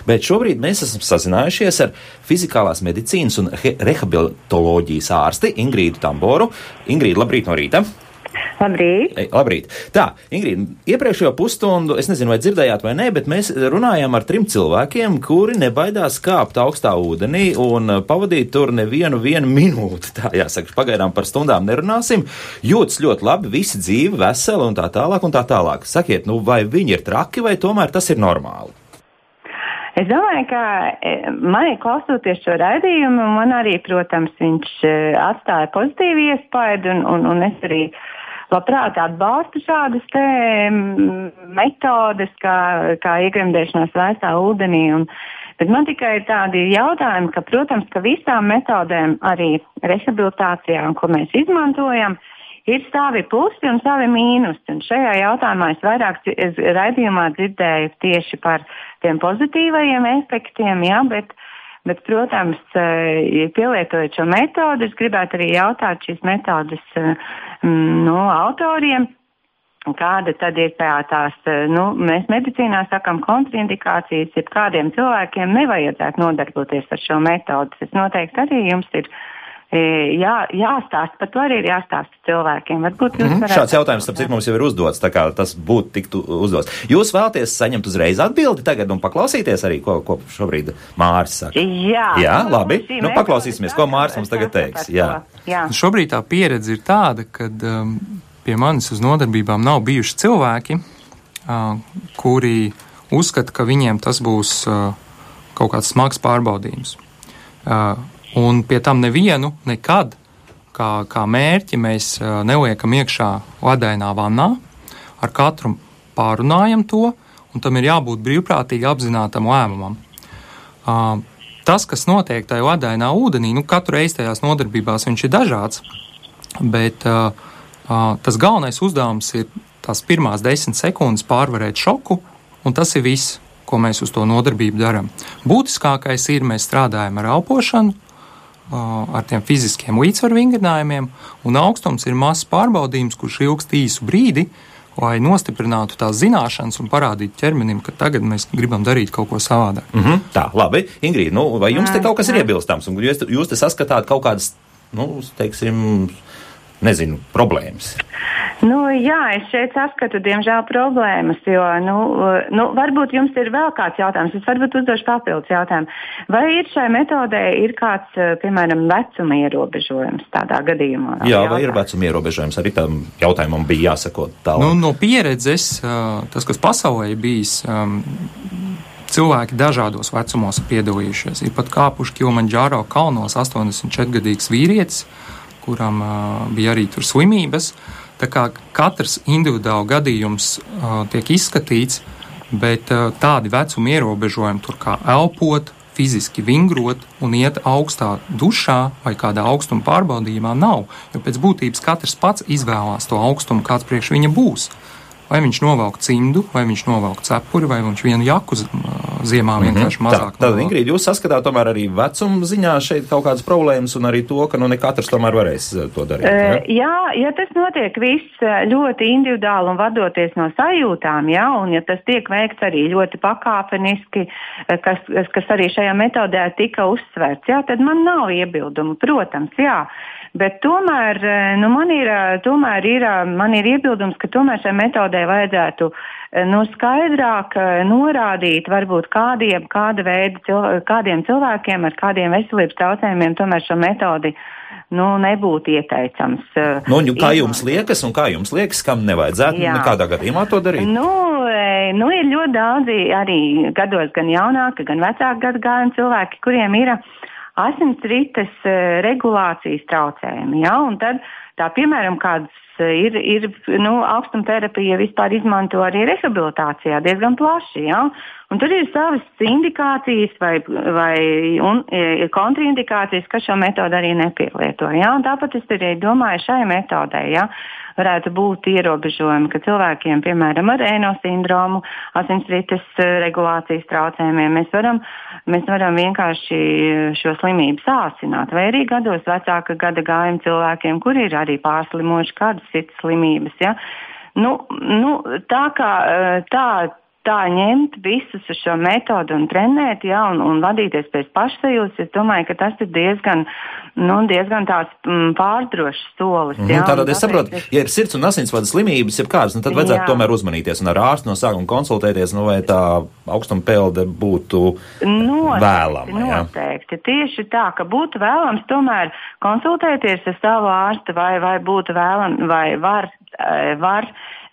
Bet šobrīd mēs esam sazinājušies ar fizikālās medicīnas un rehabilitoloģijas ārsti Ingrīdu Tamboru. Ingrīda, labrīt no rīta! Labrīt. Ei, labrīt. Tā, Ingrīda, iepriekšējo pusstundu, es nezinu, vai dzirdējāt vai nē, bet mēs runājām ar trim cilvēkiem, kuri nebaidās kāpt augstā ūdenī un pavadīt tur nevienu vienu minūti. Tā jāsaka, pagaidām par stundām nerunāsim. Jūtas ļoti labi, visi dzīvi, veseli un tā tālāk un tā tālāk. Sakiet, nu vai viņi ir traki vai tomēr tas ir normāli? Es domāju, ka man klausoties šo raidījumu, man arī, protams, viņš atstāja pozitīvu iespaidu un, un, un es arī labprāt atbalstu šādas te metodes, kā, kā iegremdēšanās vēsā ūdenī. Un, bet man tikai ir tādi jautājumi, ka, protams, ka visām metodēm arī rehabilitācijā, ko mēs izmantojam, ir savi plusi un savi mīnusi. Un šajā jautājumā es vairāk es raidījumā dzirdēju tieši par tiem pozitīvajiem efektiem, jā, bet, bet, protams, pielietojot šo metodu, es gribētu arī jautāt šīs metodas no autoriem, kāda tad ir tā tās, nu, mēs medicīnā sakam kontraindikācijas, ja kādiem cilvēkiem nevajadzētu nodarboties ar šo metodu. Tas noteikti arī jums ir jā, jāstāst, par to arī ir jāstāst cilvēkiem. Varbūt jūs mm-hmm. Šāds jautājums, starp citu, mums jau ir uzdots, tā kā tas būtu tiktu uzdots. Jūs vēlaties saņemt uzreiz atbildi tagad un paklausīties arī, ko, ko šobrīd Māris saka? Jā. Jā, labi. Nu, paklausīsimies, ko Māris mums tagad teiks. Jā. Jā. Šobrīd tā pieredze ir tāda, kad um, pie manis uz nodarbībām nav bijuši cilvēki, uh, kuri uzskata, ka viņiem tas būs uh, kaut kāds smags pārbaudījums. Uh, Un pie tam nevienu, nekad, kā, kā mērķi, mēs uh, neliekam iekšā ledainā vannā, ar katru pārunājam to, un tam ir jābūt brīvprātīgi apzinātam lēmumam. Uh, tas, kas notiek tajā ledainā ūdenī, nu katru reizi tajās nodarbībās viņš ir dažāds, bet uh, uh, tas galvenais uzdevums ir tās pirmās desmit sekundes pārvarēt šoku, un tas ir viss, ko mēs uz to nodarbību darām. Būtiskākais ir, mēs strādājam ar elpošanu, ar tiem fiziskiem līdzsvaru vingrinājumiem, un augstums ir mazs pārbaudījums, kurš ilgst īsu brīdi, lai nostiprinātu tās zināšanas un parādītu ķermenim, ka tagad mēs gribam darīt kaut ko savādāk. Mm-hmm. Tā, labi. Ingrīda, nu, vai jums te kaut kas ir iebilstams, un jūs, jūs te saskatāt kaut kādas, nu, teiksim, nezinu, problēmas? Nu, jā, es šeit saskatu, diemžēl, problēmas, jo, nu, nu, varbūt jums ir vēl kāds jautājums, es varbūt uzdošu papildus jautājumu. Vai ir šai metodē ir kāds, piemēram, vecuma ierobežojums tādā gadījumā? Jā, vai ir vecuma ierobežojums? Arī tam jautājumam bija jāsako tālāk. Nu, no pieredzes, tas, kas pasaulē ir bijis, cilvēki dažādos vecumos ir piedalījušies. Ir pat kāpuši Kilimandžāro kalnos astoņdesmit četrgadīgs vīrietis, kuram bija arī tur slimības. Tā kā katrs individuāli gadījums uh, tiek izskatīts, bet uh, tādi vecuma ierobežojumi tur kā elpot, fiziski vingrot un iet augstā dušā vai kādā augstuma pārbaudījumā nav, jo pēc būtības katrs pats izvēlās to augstumu, kāds priekš viņa būs. Vai viņš novelk cimdu, vai viņš novelk cepuri, vai viņš vienu jaku ziemā vienkārši mm-hmm. mazāk. Tā, tad, Ingrīda, jūs saskatāt tomēr arī vecuma ziņā šeit kaut kādas problēmas un arī to, ka nu ne katrs tomēr varēs to darīt. Uh, jā, ja tas notiek viss ļoti individuāli un vadoties no sajūtām, jā, un ja tas tiek veikts arī ļoti pakāpeniski, kas, kas arī šajā metodē tika uzsvērts, jā, tad man nav iebildumu, protams, jā. Bet tomēr, nu, man ir, tomēr ir, man ir iebildums, ka tomēr šai metodē vajadzētu, nu, skaidrāk norādīt varbūt kādiem, kāda veida, cilv, kādiem cilvēkiem ar kādiem veselības traucējumiem tomēr šo metodi, nu, nebūtu ieteicams. Nu, kā jums liekas un kā jums liekas, kam nevajadzētu Jā. nekādā gadījumā to darīt? Nu, nu, ir ļoti daudzi arī gados gan jaunāki, gan vecāki gadagājumi cilvēki, kuriem ir asinsrites regulācijas traucējumi, ja, un tad tā, piemēram, kādas ir, ir, nu, augstumterapija vispār izmanto arī rehabilitācijā diezgan plaši, ja, un tur ir savas indikācijas vai, vai un, kontraindikācijas, kas šo metodu arī nepielieto, ja, un tāpat es arī domāju šai metodai, ja, varētu būt ierobežojumi, ka cilvēkiem, piemēram, ar ēno sindromu, asinsrites regulācijas traucējumiem, mēs varam, mēs varam vienkārši šo slimību sācināt, vai arī gados vecāka gada gājuma cilvēkiem, kuri ir arī pārslimojuši kādas citas slimības, ja. Nu, nu, tā kā, tā tā ņemt visus uz šo metodu un trenēt, jā, un, un vadīties pēc pašsajūtas, es domāju, ka tas ir diezgan, nu, diezgan tāds mm, pārdrošs solis. Jā, mm, tātad es saprotu, es... ja ir sirds un asinsvadu slimības, jeb kādas, nu, tad vajadzētu jā. tomēr uzmanīties un ar ārstu no sākuma konsultēties, nu, vai tā augstuma pelde būtu noteikti, vēlama. Jā? Noteikti. Tieši tā, ka būtu vēlams tomēr konsultēties ar savu ārstu, vai, vai būtu vēlams, vai var, var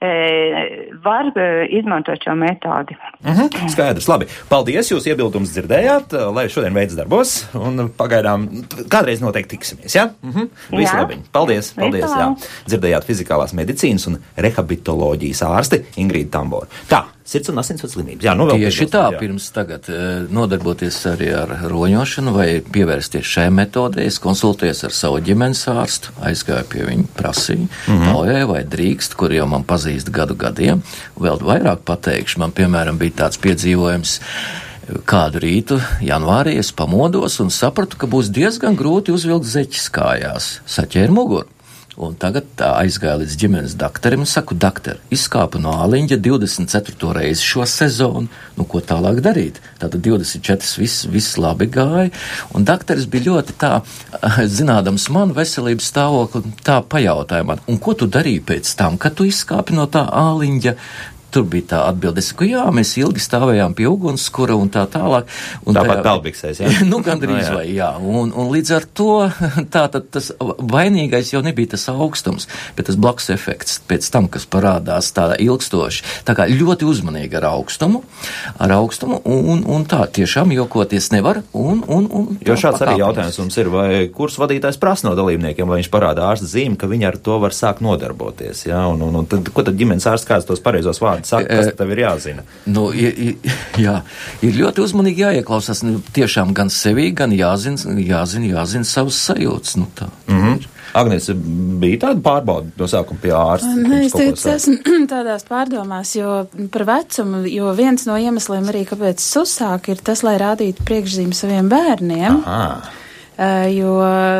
var izmantot šo metodi. Mhm, skaidrs, labi. Paldies, jūs iebildums dzirdējāt, lai šodien veids darbos, un pagaidām kādreiz noteikti tiksimies, jā? Mhm, visu labiņu. Paldies, paldies, jā. Dzirdējāt fizikālās medicīnas un rehabilitoloģijas ārsti Ingrīdu Tamboru. Tā, sirds un asinsvadu slimības. Jā, nu vēl tieši tā, jā. Pirms tagad nodarboties arī ar roņošanu vai pievērsties šai metodei, es konsultējies ar savu ģimenes ārstu, aizgāju pie viņa, prasīju, mm-hmm. Taujai vai drīkst, kur jau man pazīst gadu gadiem. Vēl vairāk pateikšu, man piemēram bija tāds piedzīvojums, kādu rītu janvārī es pamodos un sapratu, ka būs diezgan grūti uzvilkt zeķis kājās, saķēru muguru. Un tagad tā aizgāja līdz ģimenes dakterim un saku, dakter, izkāpu no āliņģa divdesmit ceturto reizi šo sezonu, nu ko tālāk darīt? Tātad divdesmit četras viss, viss labi gāja, un dakteris bija ļoti tā, zinādams manu veselības stāvokli, tā pajautāja man, un ko tu darīji pēc tam, kad tu izkāpi no tā āliņģa? Tur bija tā atbildes, ka jā, mēs ilgi stāvējām pie ugunskura un tā tālāk. Un Tāpat pelbiksēs, jā? Nu, gandrīz no, jā. vai, jā. Un, un līdz ar to tā tad tas vainīgais jau nebija tas augstums, bet tas blakus efekts pēc tam, kas parādās tā ilgstoši. Tā kā ļoti uzmanīgi ar augstumu, ar augstumu un, un tā tiešām jokoties nevar. Un, un, un jo šāds arī jautājums mums ir, vai kurs vadītājs prasa no dalībniekiem, vai viņš parāda ārsta zīmi, ka viņi ar to var sākt nodarboties, jā? Un, un, un tad, ko tad ģimenes ārsts kāds tos pareizos vārdus saka, kas tev ir jāzina? Nu, ir, jā, ir ļoti uzmanīgi jāieklausās, nu, tiešām gan sevī, gan jāzina, jāzina, jāzina savas sajūtas. Nu, tā, mm-hmm. Agnes, bija tāda pārbauda no sākuma pie ārsta? Nē, es teicu, esmu tādās pārdomās, jo par vecumu, jo viens no iemesliem arī, kāpēc es uzsāku, ir tas, lai rādītu priekšzīmi saviem bērniem. Aha. Uh, jo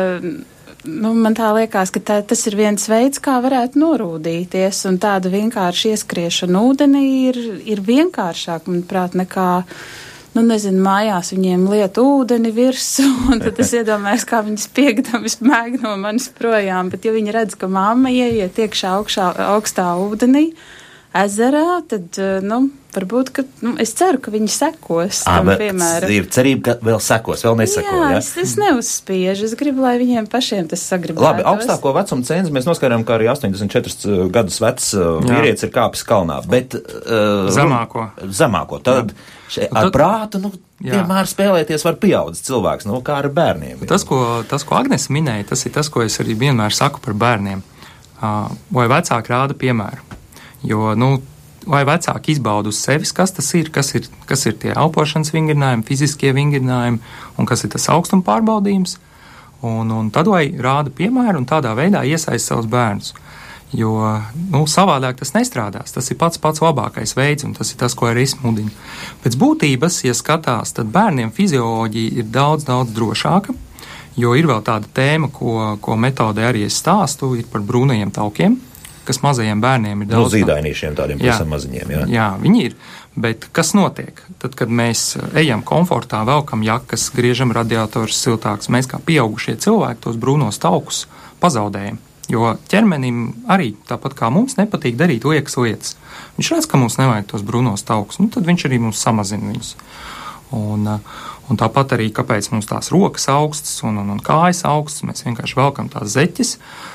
Nu, man tā liekas, ka tā, tas ir viens veids, kā varētu norūdīties, un tāda vienkārši ieskriešana ūdenī ir, ir vienkāršāk, manuprāt, nekā, nu, nezinu, mājās viņiem liet ūdeni virsū, un tad es iedomājos, kā viņas piekdamas mēg no manis projām, bet ja viņi redz, ka mamma ieiet iekšā augšā, augstā ūdenī, ezerā, tad, nu, varbūt, ka, nu, es ceru, ka viņi sekos à, tam, piemēram. Ir cerība, ka vēl sekos, vēl neseko, jā? Jā, es, es neuzspiežu, es gribu, lai viņiem pašiem tas sagribētos. Labi, augstāko vecumu cēnas mēs noskaidrojam, ka arī astoņdesmit četrus gadus vecs vīrietis ir kāpis kalnā, bet... Uh, zemāko. Zemāko, tad še, ar tad, prātu, nu, jā. vienmēr spēlēties var pieaudzis cilvēks, nu, kā ar bērniem. Tas, ko, tas, ko Agnes minēja, tas ir tas, ko es arī vienmēr saku par bērniem. Uh, vai vecāki rāda piemēru? Jo, nu, vai vecāki izbauda uz sevis, kas tas ir, kas ir, kas ir tie elpošanas vingrinājumi, fiziskie vingrinājumi un kas ir tas augstuma pārbaudījums. Un, un tad vai rāda piemēru un tādā veidā iesaist savus bērnus. Jo, nu, savādāk tas nestrādās. Tas ir pats pats labākais veids un tas ir tas, ko arī es mudinu. Pēc būtības, ja skatās, tad bērniem fizioloģija ir daudz, daudz drošāka, jo ir vēl tāda tēma, ko, ko metodē arī es stāstu, ir par brūnajiem taukiem, kas mazajiem bērniem ir daudz. No zīdainīšiem tādiem pavisam maziņiem, jā. Jā, viņi ir. Bet kas notiek? Tad, kad mēs ejam komfortā, velkam jakas, griežam radiatorus siltāks, mēs kā pieaugušie cilvēki tos brūnos taukus pazaudējam. Jo ķermenim arī, tāpat kā mums, nepatīk darīt liekas lietas. Viņš redz, ka mums nevajag tos brūnos taukus, nu tad viņš arī mums samazina viņus. Un, un tāpat arī, kāpēc mums tās rokas augstas un, un, un kājas augstas, mēs vienkārši velkam tās zeķes,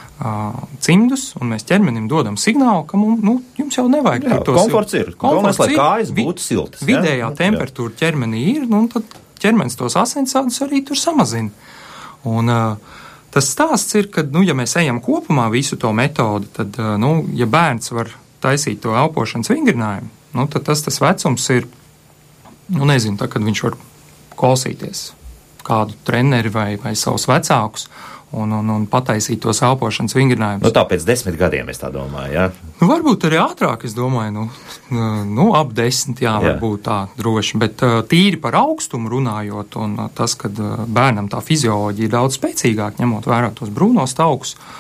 cimdus, un mēs ķermenim dodam signālu, ka mums, nu, jums jau nevajag jā, to komforts siltu. Ir. Komforts ir. Lai kājas būtu siltas. Vidējā jā? temperatūra jā. ķermenī ir, nu, un tad ķermenis tos asinsvadus arī tur samazina. Un uh, tas stāsts ir, ka, nu, ja mēs ejam kopumā visu to metodi, tad, uh, nu, ja bērns var taisīt to elpošanas vingrinājumu, nu, tad tas, tas vecums ir, nu, nezinu, tā, kad viņš var klausīties kādu treneri vai, vai savus vecākus, Un, un, un pataisīt tos elpošanas vingrinājumus. Nu, tā pēc desmit gadiem, es tā domāju, jā? Nu, varbūt arī ātrāk, es domāju, nu, nu ap desmit, jā, jā, varbūt tā droši, bet tīri par augstumu runājot, un tas, kad bērnam tā fizioloģija ir daudz spēcīgāk, ņemot vērā tos brūnos taukus,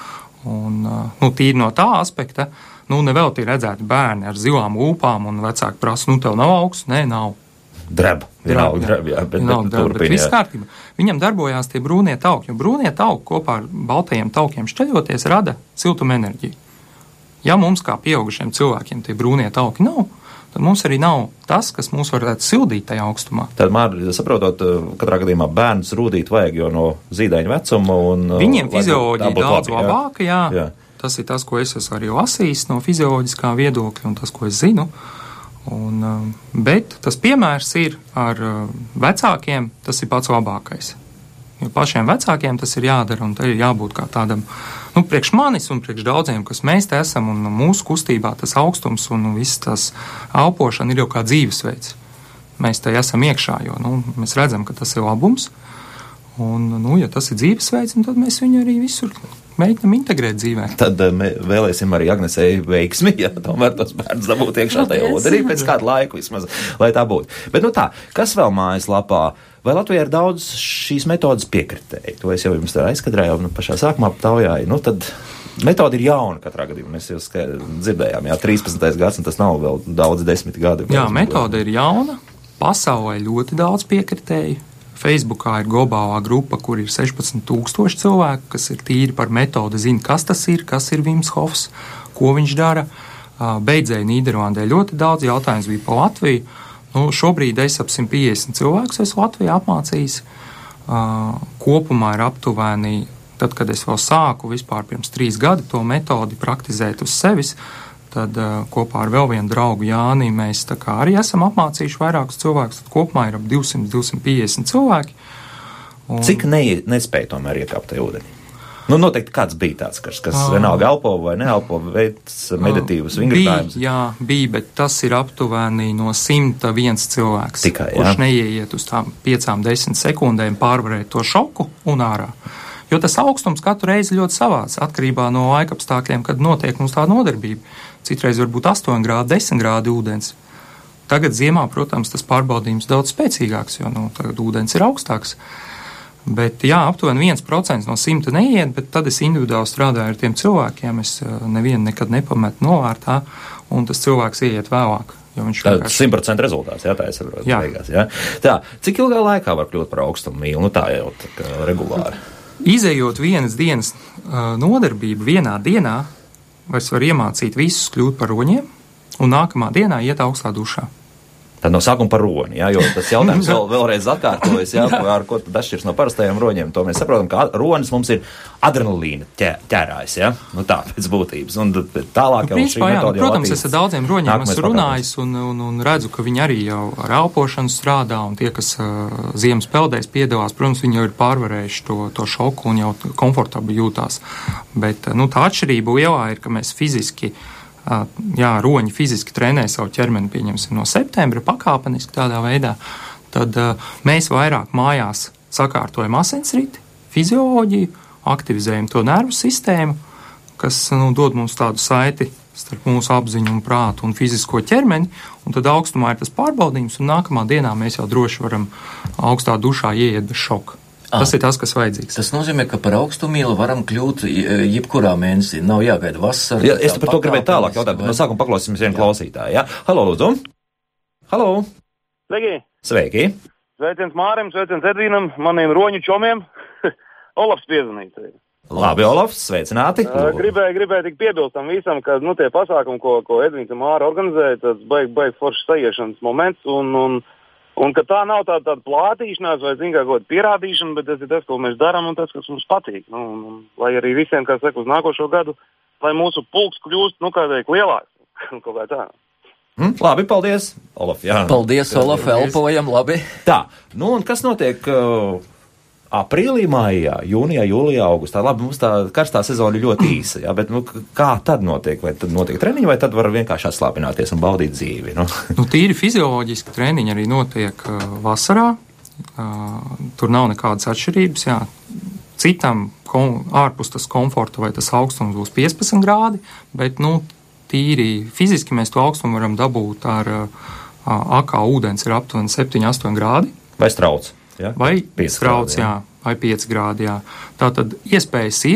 Un, nu, tīri no tā aspekta, nu, nevēlti redzēti bērni ar zilām ūpām, un vecāki prasa, nu, tev nav augsts? Nē, nav. Dreb, vienalga dreb, jā, bet, vienalga bet, dreb, turpin, bet viss jā. kārtībā. Viņam darbojās tie brūnie tauki, jo brūnie tauki kopā ar baltajiem taukiem šķeļoties rada siltuma enerģiju. Ja mums kā pieaugušiem cilvēkiem tie brūnie tauki nav, tad mums arī nav tas, kas mūs varētu sildīt tajā augstumā. Tad, Māri, saprotot, katrā gadījumā bērns rūdīt vajag, jo no zīdaiņa vecuma un... Viņiem fizioloģija daudz labi, labāka, jā. jā. Tas ir tas, ko es esmu arī lasījis no fizioloģiskā viedokļa un tas, ko es zinu. Un, bet tas piemērs ir ar vecākiem, tas ir pats labākais. Jo pašiem vecākiem tas ir jādara un te ir jābūt kā tādam, nu, priekš manis un priekš daudziem, kas mēs te esam un mūsu kustībā tas augstums un viss tas elpošana ir jau kā dzīvesveids. Mēs te esam iekšā, jo, nu, mēs redzam, ka tas ir labums. Un, nu, ja tas ir dzīvesveids, tad mēs viņu arī visur mēģinām integrēt dzīvē. Tad mē, vēlēsim arī Agnesei veiksmi, ja tomēr tas bērns dabūt iekšā tajā ūdenī pēc kādu laiku vismaz, lai tā būtu. Bet nu tā, kas vēl mājaslapā? Vai Latvijā ir daudz šīs metodas piekritēji? To es jau jums tā aizkadrēju, nu, pašā sākumā taujāju. Nu, tad metode ir jauna katrā gadījumā. Mēs jau dzirdējām, jā, trīspadsmitais gads, un tas nav vēl daudz desmit gadi. Jā, metode ir jauna. Pasaulē ļoti daudz piekritēju. Facebookā ir globālā grupa, kur ir sešpadsmit tūkstoši cilvēku, kas ir tīri par metodi, zina, kas tas ir, kas ir Vims Hofs, ko viņš dara. Beidzēji Nīderlandē ļoti daudz jautājums bija par Latviju. Nu, šobrīd es ap simt piecdesmit cilvēkus esmu Latvijā apmācījis. Kopumā ir aptuveni, tad, kad es vēl sāku vispār pirms trīs gadi to metodi praktizēt uz sevis, tad uh, kopā ar vēl vienu draugu Jāni mēs tā kā arī esam apmācījuši vairākus cilvēkus, tad kopumā ir ap divsimt līdz divsimt piecdesmit cilvēki. Un... Cik ne, nespēja tomēr iekāpt tajā ūdenī? Nu, noteikti kāds bija tāds, kas, kas uh, vienalga elpo vai neelpo, veids meditīvus vingrinājumus. Jā, bija, bet tas ir aptuveni no simta viens cilvēks, Tikai, jā. kurš neieiet uz tām piecām, desmit sekundēm pārvarēt to šoku un ārā. Jo tas augstums katru reizi ļoti savāds, atkarībā no laikapstākļiem, kad notiek mums tā nodarbība. Citreiz var būt astoņi grādi, desmit grādi ūdens. Tagad ziemā, protams, tas pārbaudījums daudz spēcīgāks, jo nu, tagad ūdens ir augstāks. Bet jā, aptuveni viens procents no simta neiet, bet tad es individuāli strādāju ar tiem cilvēkiem, es nevienu nekad nepametu novārtā, un tas cilvēks ieiet vēlāk. Tā simt procenti rezultāts, jā, tā es saprotu. Jā. Beigās, jā. Tā, cik ilgā laikā var kļūt par augstumu mīlu? Nu tā jau tā kā regulāri. Izejot vienas dienas uh, nodarbību vienā dienā, es varu iemācīt visus kļūt par roņiem, un nākamā dienā iet augstā dušā. Tad no sākuma par roni, jā, jo tas jautājums vēl, vēlreiz atkārtojas, jā, ar ko tad atšķirs no parastajiem roņiem. To mēs saprotam, ka ronis mums ir adrenalīna ķērājs, jā, nu tā, pēc būtības. Un tālāk jau nu, šī metode jau protams, es ar daudziem roņiem esmu runājis un, un, un redzu, ka viņi arī jau ar elpošanu strādā, un tie, kas uh, ziemas peldēs piedalās, protams, viņi jau ir pārvarējuši to, to šoku un jau komfortabli jūtās. Bet, nu, tā atšķirība lielā ir, ka mēs fiziski jā, roņi fiziski trenē savu ķermeni, pieņemsim, no septembra pakāpeniski tādā veidā, tad uh, mēs vairāk mājās sakārtojam asinsriti, fizioloģiju, aktivizējam to nervu sistēmu, kas nu, dod mums tādu saiti starp mūsu apziņu un prātu un fizisko ķermeni, un tad augstumā ir tas pārbaudījums, un nākamā dienā mēs jau droši varam augstā dušā ieiet bez šoka. Ah, tas ir tas, kas vajadzīgs. Tas nozīmē, ka par augstumīlu varam kļūt jebkurā mēnesī. Nav jāgaida vasara. Jā, es par to gribēju tālāk jautāt, bet no sākuma paklausīsimies vienu klausītāju. Jā? Halo, lūdzu. Halo. Sveiki. Sveiki. Sveiciens Mārim, sveiciens Edvīnam, maniem roņu čomiem. Olafs piezvanīt. Labi, Olafs, sveicināti. Uh, gribēju, gribēju tik piebilst tam visam, ka, nu, tie pasākumi, ko, ko Edvīns un Māra organizēja, tas baig, baig foršs sajiešanas moments, un, un Un ka tā nav tāda, tāda plātīšanās vai, zin, kā, kaut kāda pierādīšana, bet tas ir tas, ko mēs darām un tas, kas mums patīk. Nu, un, un, lai arī visiem, kā saka, uz nākošo gadu, lai mūsu pulks kļūst, nu, kādēļ lielāks. Kaut kā tā. Mm, labi, paldies, Olaf. Jā. Paldies, Olaf, elpojam, labi. Tā, nu un kas notiek uh, aprīlī, maijā, jūnijā, jūlijā, augustā? Labi, mums tā karstā sezona ir ļoti īsa, jā, bet nu, kā tad notiek? Vai tad notiek treniņi, vai tad var vienkārši atslāpināties un baudīt dzīvi? Nu? Nu, tīri fizioloģiski treniņi arī notiek uh, vasarā. Uh, tur nav nekādas atšķirības, jā. Citam kom, ārpus tas komforta vai tas augstums būs piecpadsmit grādi, bet, nu, tīri fiziski mēs to augstumu varam dabūt ar uh, akā ūdens ir aptuveni septiņi astoņi grādi. Vai strauts? Ja? Vai strauts, jā, vai pieci grādi, jā. Tātad iespējas ir.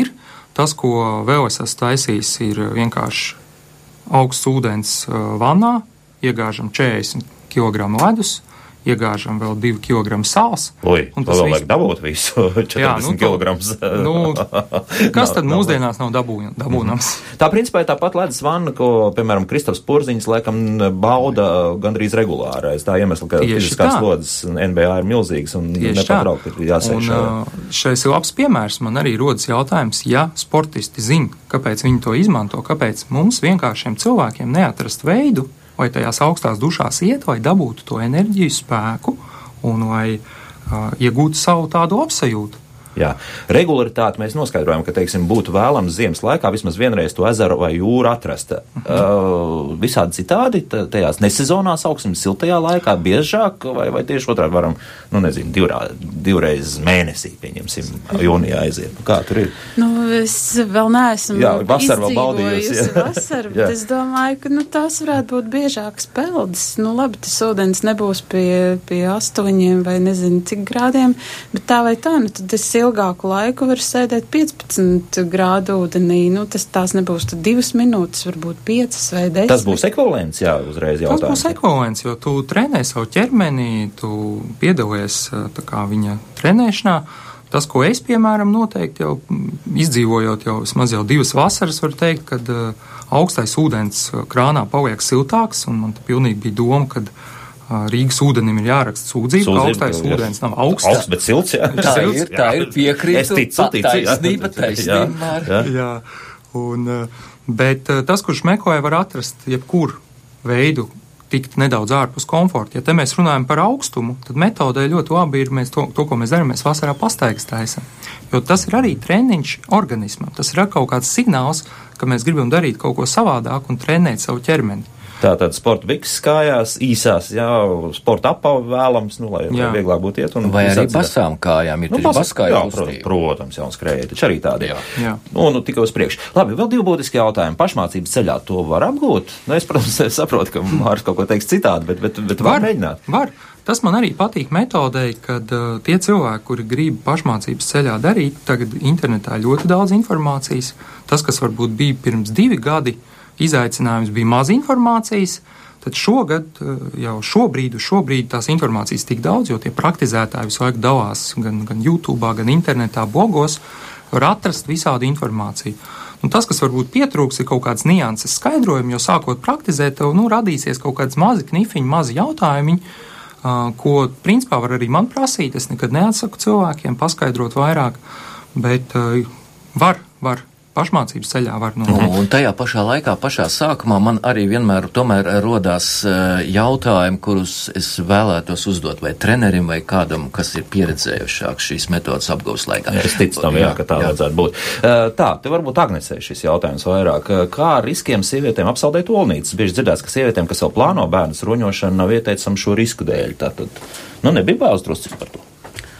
Tas, ko vēl es esmu taisījis, ir vienkārši augsts ūdens vannā, iegāžam četrdesmit kilogramu ledus, iegāžam vēl divi kilogrami sāls. Oi, un tas vēl vajag dabūt visu četrdesmit kilogramus. Nu, kas tad mūsdienās nav dabūnams? Mm-hmm. Tā principā ir tāpat ledus vanna, ko, piemēram, Kristofs Porziņš laikam bauda gandrīz regulārais. Tā iemesla, ka fiziskās slodzes N B A ir milzīgas un nepatraukti ir jāsēž. Un šais ir labs piemērs. Man arī rodas jautājums, ja sportisti zina, kāpēc viņi to izmanto, kāpēc mums vienkāršiem cilvēkiem neatrast veidu, vai tajās augstās dušās iet, vai dabūtu to enerģiju, spēku, un lai uh, iegūtu savu tādu apsajūtu. Jā, regularitāti mēs noskaidrojam, ka, teiksim, būtu vēlams ziemas laikā vismaz vienreiz to ezeru vai jūru atrast. Mhm. Uh, visādi citādi, tajās nesezonās augsim siltajā laikā biežāk, vai, vai tieši otrādi varam, nu nezinu, divrā, divreiz mēnesī, pieņemsim, jūnijā aiziet. Nu, kā tur ir? Nu, es vēl neesmu jā, vasar vēl baudījusi. Vasaru, bet es domāju, ka, nu, tās varētu būt biežākas peldes. Nu, labi, tas ūdens nebūs pie, pie astoņiem vai nezinu cik grādiem, bet tā vai tā, nu, tad es ilgāku laiku var sēdēt piecpadsmit grādu ūdenī. Nu, tas tās nebūs tad divas minūtes, varbūt piecas vai desmit. Tas būs ekvivalents, jā, uzreiz jautājums. Tas būs ekvivalents, jo tu trenē savu ķermeni, tu piedalies tā kā viņa trenēšanā. Tas, ko es, piemēram, noteikti jau izdzīvojot jau vismaz jau divas vasaras, var teikt, kad augstais ūdens krānā paliek siltāks, un man te pilnīgi bija doma, kad Rīgas ūdenim ir jāraksta sūdzība, ka augstais jā. ūdens nav augsts. Augsts, bet silts, jā. Tā ir, tā ir piekrītu. Es ticu, ticu, taisnība, taisnība. Jā, jā. jā. Un, bet tas, kurš meklē, var atrast jebkuru veidu tikt nedaudz ārpus komforta. Ja te mēs runājam par augstumu, tad metodē ļoti labi ir mēs to, to ko mēs darām, mēs vasarā pastaigas taisam. Jo tas ir arī treniņš organismam. Tas ir kaut kāds signāls, ka mēs gribam darīt kaut ko savādāk un trenēt savu ķermeni. Tātad sporta bikses kājās, īsās, jā, sporta apavi vēlams, nu, lai, lai vieglāk būtu iet. Un vai arī basām kājām, ir nu, taču baskāja kustība. Protams, jā, un skrēja, taču arī tādi. Jā. Jā. Nu, nu, tikai uz priekšu. Labi, vēl divi būtiski jautājumi. Pašmācības ceļā to var apgūt? Nu, es, protams, saprotu, ka Māris kaut ko teiks citādi, bet, bet, bet var, var mēģināt. Var. Tas man arī patīk metodei, kad uh, tie cilvēki, kuri grib pašmācības ceļā darīt, tagad internetā ļoti daudz informācijas. Tas, kas varbūt bija pirms divi gadi, izaicinājums bija maz informācijas, tad šogad, jau šobrīd, šobrīd tās informācijas tik daudz, jo tie praktizētāji visu laiku dalās gan, gan YouTube, gan internetā, blogos, var atrast visādu informāciju. Un tas, kas varbūt pietrūks, ir kaut kāds nianses skaidrojumi, jo sākot praktizēt, tev, nu, radīsies kaut kāds mazi knifiņi, mazi jautājumi, uh, ko, principā, var arī man prasīt. Es nekad neatsaku cilvēkiem paskaidrot vairāk, bet uh, var, var. Pašmācības ceļā var nonākt. Nu, un tajā pašā laikā, pašā sākumā man arī vienmēr tomēr rodās jautājumi, kurus es vēlētos uzdot vai trenerim vai kādam, kas ir pieredzējušāks šīs metodas apgūves laikā. Es ticu tam, jā, jā, ka tā jā. vajadzētu būt. Tā, te varbūt Agnesei šis jautājums vairāk. Kā ar riskiem sievietēm apsaldēt olnīcas? Bieži dzirdēts, ka sievietēm, kas vēl plāno bērnus roņošanu, nav ieteicama šo risku dēļ. Tātad, nu, nebija bāzes drusciņ par to.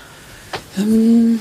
Um.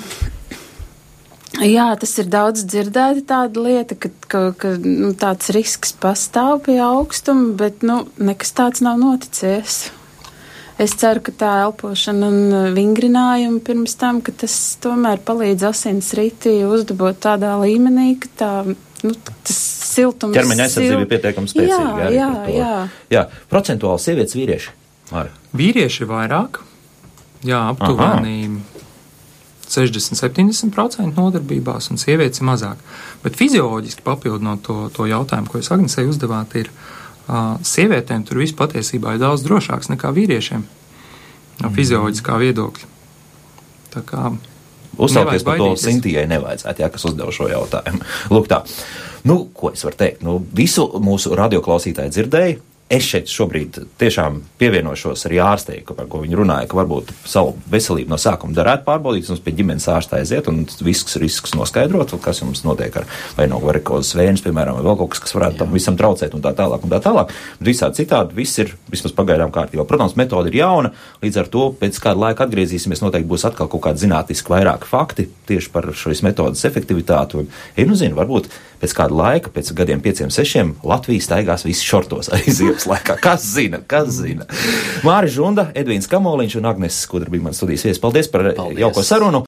Jā, tas ir daudz dzirdēti tāda lieta, ka, ka, ka nu, tāds risks pastāv pie augstuma, bet nu, nekas tāds nav noticies. Es ceru, ka tā elpošana un vingrinājumi pirms tam, ka tas tomēr palīdz asins riti uzdabot tādā līmenī, ka tā, nu, tas siltums... Ķermeņa aizsardzība ir pietiekami spēcīga. Jā, jā, jā. jā. Procentuāli sievietes vīrieši? Māri. Vīrieši vairāk, jā, aptuveni... sešdesmit līdz septiņdesmit procenti nodarbībās, un sievietes ir mazāk. Bet fizioloģiski papildinot to, to jautājumu, ko jūs Agnesei uzdevāt, ir uh, sievietēm tur viss patiesībā ir daudz drošāks nekā vīriešiem no fizioloģiskā viedokļa. Tā kā uzstāties par to Sintijai nevajadzētu, jā, kas uzdeva šo jautājumu. Lūk tā. Nu, ko es varu teikt? Nu, visu mūsu radioklausītāji dzirdēja. Es šeit šobrīd tiešām pievienošos arī ārstei, par ko viņi runāja, ka varbūt savu veselību no sākuma darētu pārbaudīt, un pie ģimenes ārstā aiziet un viskus riskus noskaidrot, kas jums notiek ar vai no varikozes vēnes, piemēram, vai vēl kaut kas, kas varētu tam visam traucēt un tā tālāk un tā tālāk. Bet visādi citādi viss ir vismaz pagaidām kārtībā. Protams, metode ir jauna, līdz ar to pēc kāda laika atgriezīsimies, noteikti būs atkal kaut kādi zinātniski vairāki fakti tieši par šīs metodas efektivitāti. Un, ja nu zinu, varbūt pēc kāda laika, pēc gadiem pieciem, sešiem, Latvija staigās visi šortos arī ziemas laikā. Kas zina, kas zina. Māris Žunda, Edvīns Kamoliņš un Agnes Skudra bija mans studijas viesis. Paldies par Paldies. jauko sarunu.